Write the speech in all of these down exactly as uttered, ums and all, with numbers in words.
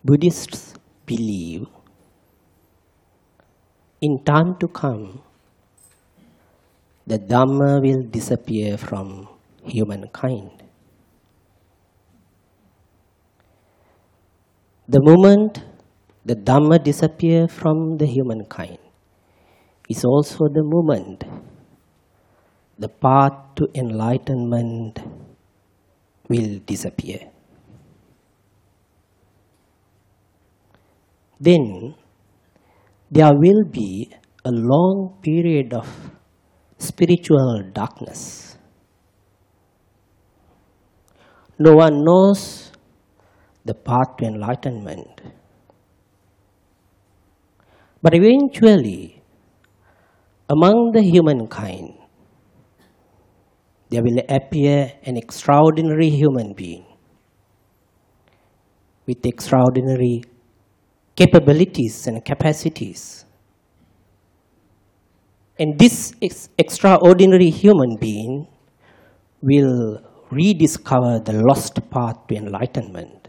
Buddhists believe in time to come, the Dhamma will disappear from humankind. The moment the Dhamma disappears from the humankind is also the moment the path to enlightenment will disappear. Then there will be a long period of spiritual darkness. No one knows the path to enlightenment. But eventually, among the humankind, there will appear an extraordinary human being with extraordinary capabilities and capacities. And this ex extraordinary human being will rediscover the lost path to enlightenment.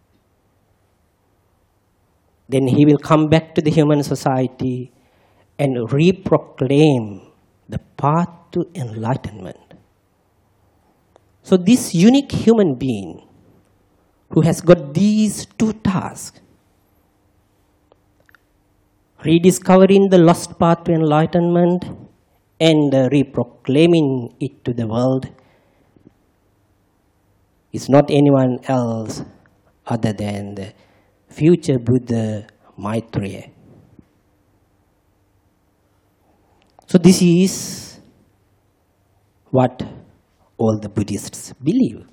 Then he will come back to the human society and reproclaim the path to enlightenment. So this unique human being who has got these two tasks, rediscovering the lost path to enlightenment and uh, reproclaiming it to the world, is not anyone else other than the future Buddha Maitreya. So this is what all the Buddhists believe.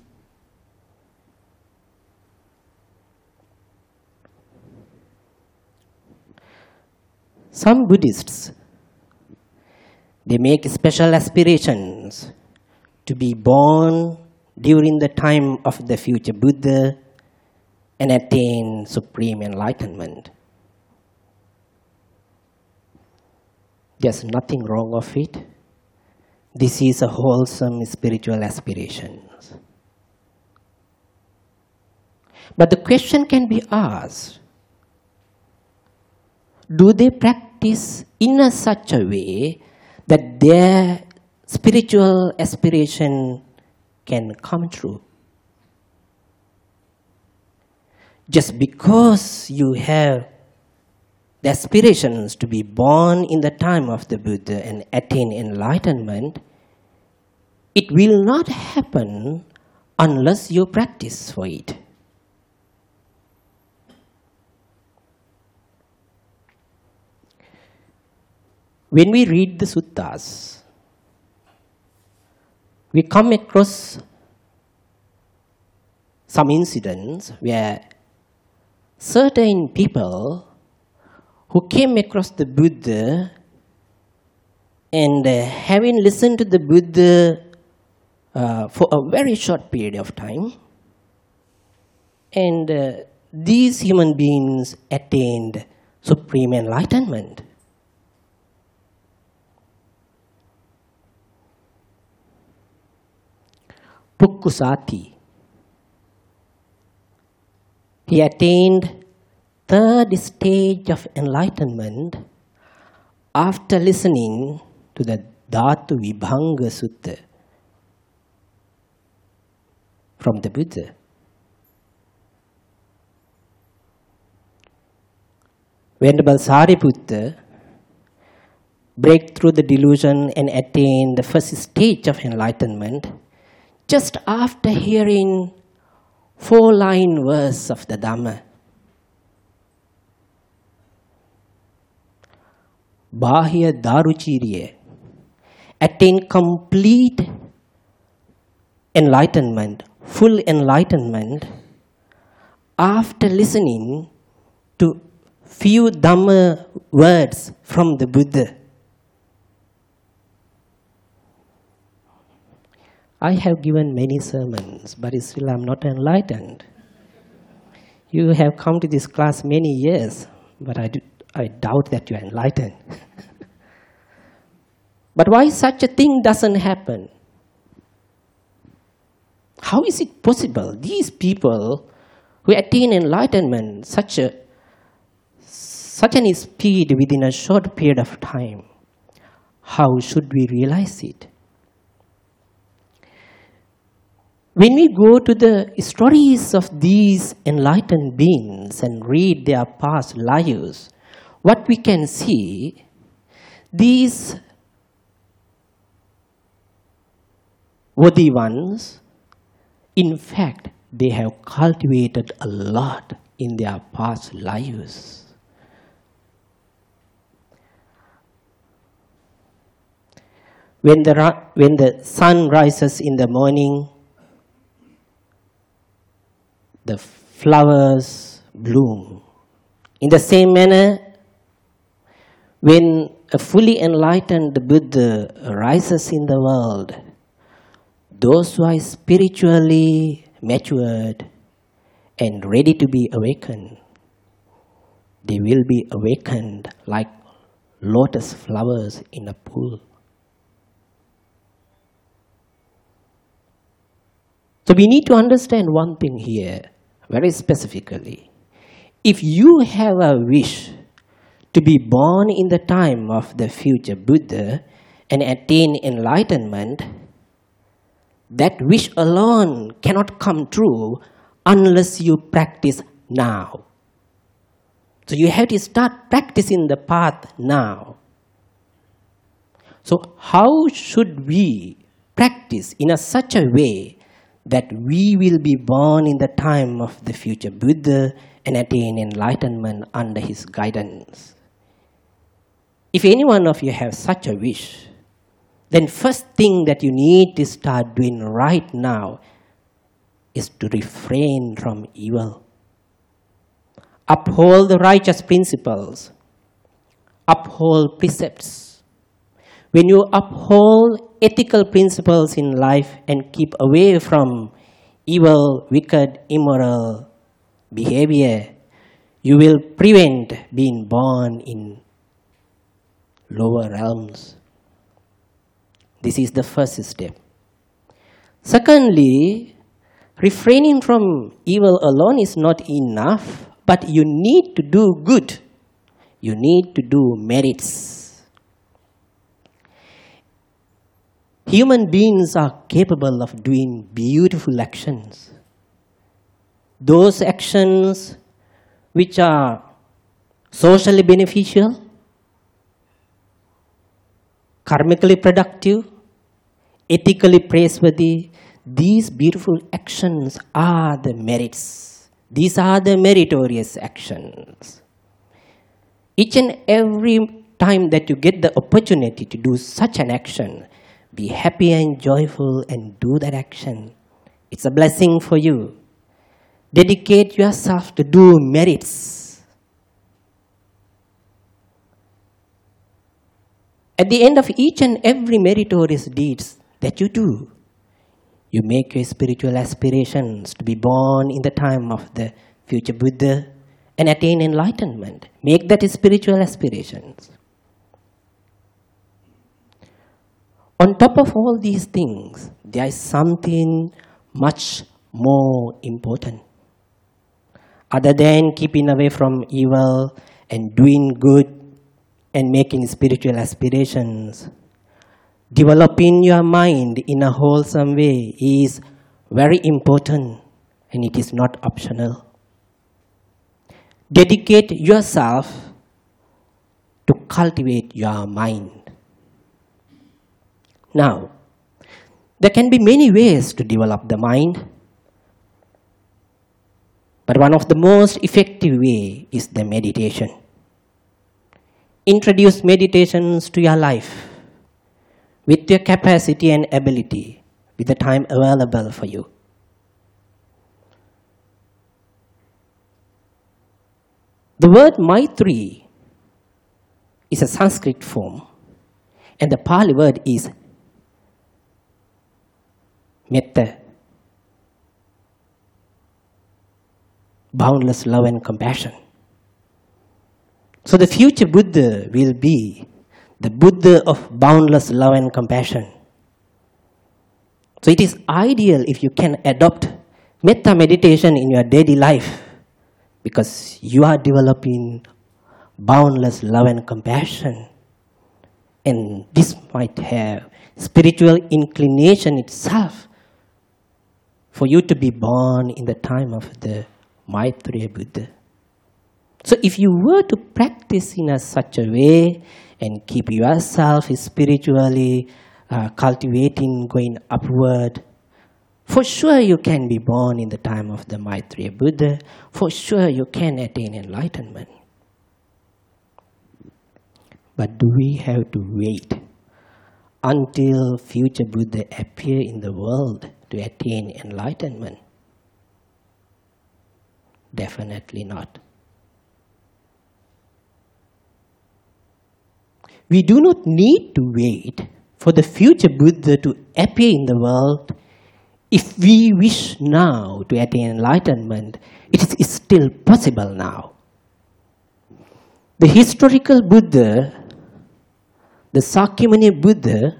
Some Buddhists, they make special aspirations to be born during the time of the future Buddha and attain supreme enlightenment. There's nothing wrong of it. This is a wholesome spiritual aspiration. But the question can be asked, do they practice in a such a way that their spiritual aspiration can come true? Just because you have the aspirations to be born in the time of the Buddha and attain enlightenment, it will not happen unless you practice for it. When we read the suttas, we come across some incidents where certain people who came across the Buddha and uh, having listened to the Buddha uh, for a very short period of time, and uh, these human beings attained supreme enlightenment. Pukkusati, he attained third stage of enlightenment after listening to the Dhatu Vibhanga Sutta from the Buddha. Venerable Sariputta break through the delusion and attain the first stage of enlightenment just after hearing four-line verse of the Dhamma. Bahya Daruchiriya attain complete enlightenment, full enlightenment, after listening to few Dhamma words from the Buddha. I have given many sermons, but still I am not enlightened. You have come to this class many years, but I, do, I doubt that you are enlightened. But why such a thing doesn't happen? How is it possible? These people who attain enlightenment such a such an speed within a short period of time. How should we realize it? When we go to the stories of these enlightened beings and read their past lives, what we can see, these worthy ones, in fact, they have cultivated a lot in their past lives. When the, when the sun rises in the morning, the flowers bloom. In the same manner, when a fully enlightened Buddha rises in the world, those who are spiritually matured and ready to be awakened, they will be awakened like lotus flowers in a pool. So we need to understand one thing here, very specifically. If you have a wish to be born in the time of the future Buddha and attain enlightenment, that wish alone cannot come true unless you practice now. So you have to start practicing the path now. So how should we practice in a such a way that we will be born in the time of the future Buddha and attain enlightenment under his guidance? If any one of you have such a wish, then first thing that you need to start doing right now is to refrain from evil. Uphold the righteous principles. Uphold precepts. When you uphold ethical principles in life and keep away from evil, wicked, immoral behavior, you will prevent being born in lower realms. This is the first step. Secondly, refraining from evil alone is not enough, but you need to do good. You need to do merits. Human beings are capable of doing beautiful actions. Those actions which are socially beneficial, karmically productive, ethically praiseworthy, these beautiful actions are the merits. These are the meritorious actions. Each and every time that you get the opportunity to do such an action, be happy and joyful and do that action. It's a blessing for you. Dedicate yourself to do merits. At the end of each and every meritorious deeds that you do, you make your spiritual aspirations to be born in the time of the future Buddha and attain enlightenment. Make that spiritual aspirations. On top of all these things, there is something much more important. Other than keeping away from evil and doing good and making spiritual aspirations, developing your mind in a wholesome way is very important, and it is not optional. Dedicate yourself to cultivate your mind. Now, there can be many ways to develop the mind, but one of the most effective way is the meditation. Introduce meditations to your life with your capacity and ability, with the time available for you. The word Maitri is a Sanskrit form, and the Pali word is Metta, boundless love and compassion. So the future Buddha will be the Buddha of boundless love and compassion. So it is ideal if you can adopt metta meditation in your daily life because you are developing boundless love and compassion. And this might have spiritual inclination itself for you to be born in the time of the Maitreya Buddha. So if you were to practice in a such a way and keep yourself spiritually uh, cultivating, going upward, for sure you can be born in the time of the Maitreya Buddha. For sure you can attain enlightenment. But do we have to wait until future Buddha appear in the world to attain enlightenment? Definitely not. We do not need to wait for the future Buddha to appear in the world. If we wish now to attain enlightenment, it is still possible now. The historical Buddha, the Sakyamuni Buddha,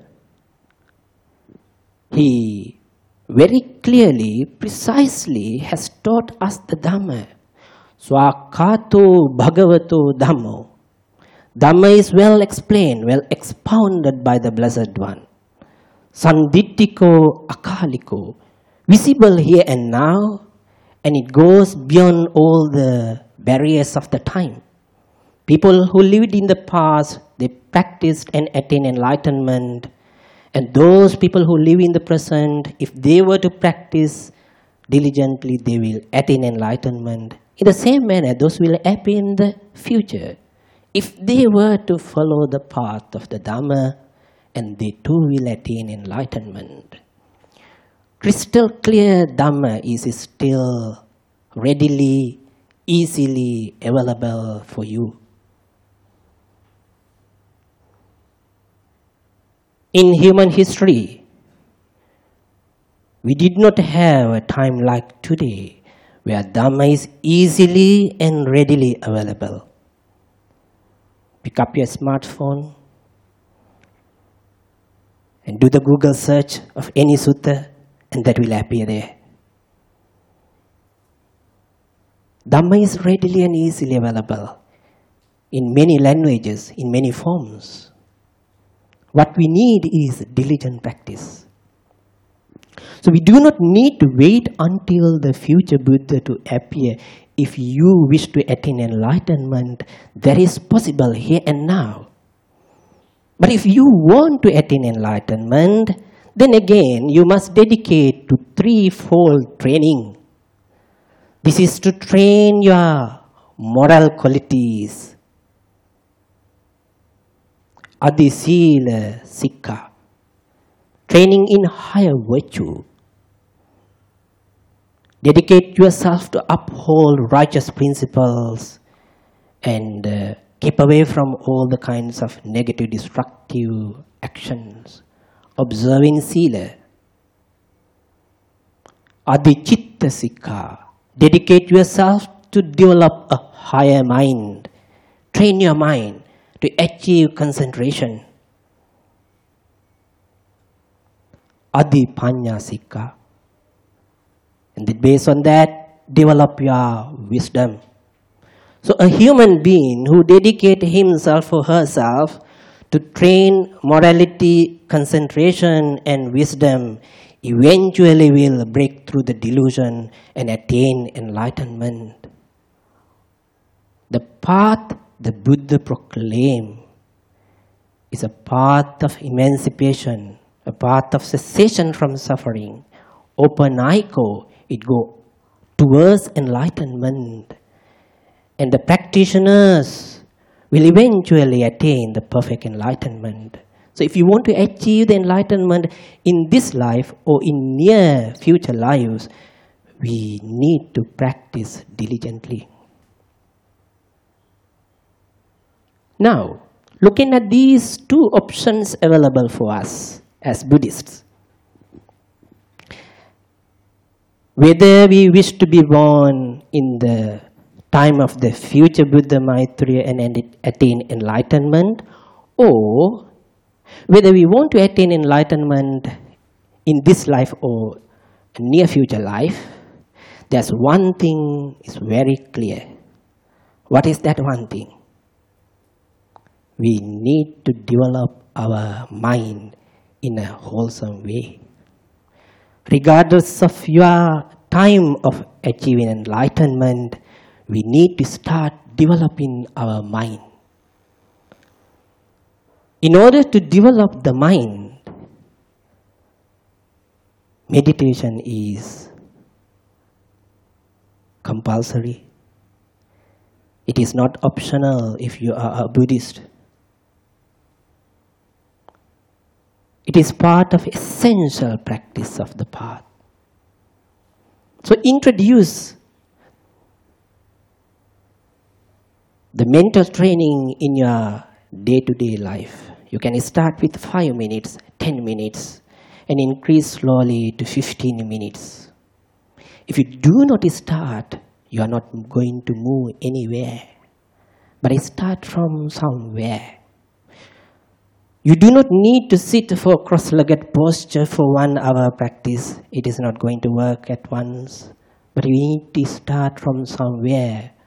he very clearly, precisely has taught us the Dhamma. Swakato Bhagavato Dhammo. Dhamma is well explained, well expounded by the Blessed One. Sanditiko Akaliko, visible here and now, and it goes beyond all the barriers of the time. People who lived in the past, they practiced and attained enlightenment. And those people who live in the present, if they were to practice diligently, they will attain enlightenment. In the same manner, those will appear in the future. If they were to follow the path of the Dhamma, and they too will attain enlightenment. Crystal clear Dhamma is still readily, easily available for you. In human history, we did not have a time like today where Dhamma is easily and readily available. Pick up your smartphone and do the Google search of any sutta, and that will appear there. Dhamma is readily and easily available in many languages, in many forms. What we need is diligent practice. So we do not need to wait until the future Buddha to appear. If you wish to attain enlightenment, that is possible here and now. But if you want to attain enlightenment, then again you must dedicate to threefold training. This is to train your moral qualities. Adisila Sikha, training in higher virtue. Dedicate yourself to uphold righteous principles and uh, keep away from all the kinds of negative, destructive actions. Observing Sila. Adichitta Sikha, dedicate yourself to develop a higher mind. Train your mind to achieve concentration. Adipanya Sikha. And then based on that, develop your wisdom. So a human being who dedicates himself or herself to train morality, concentration, and wisdom eventually will break through the delusion and attain enlightenment. The path the Buddha proclaimed is a path of emancipation, a path of cessation from suffering. Open-aiko, it goes towards enlightenment. And the practitioners will eventually attain the perfect enlightenment. So if you want to achieve the enlightenment in this life or in near future lives, we need to practice diligently. Now, looking at these two options available for us as Buddhists, whether we wish to be born in the time of the future Buddha Maitreya and attain enlightenment, or whether we want to attain enlightenment in this life or near future life, there's one thing is very clear. What is that one thing? We need to develop our mind in a wholesome way. Regardless of your time of achieving enlightenment, we need to start developing our mind. In order to develop the mind, meditation is compulsory. It is not optional if you are a Buddhist. It is part of essential practice of the path. So introduce the mental training in your day-to-day life. You can start with five minutes, ten minutes, and increase slowly to fifteen minutes. If you do not start, you are not going to move anywhere. But start from somewhere. You do not need to sit for cross-legged posture for one hour practice. It is not going to work at once. But you need to start from somewhere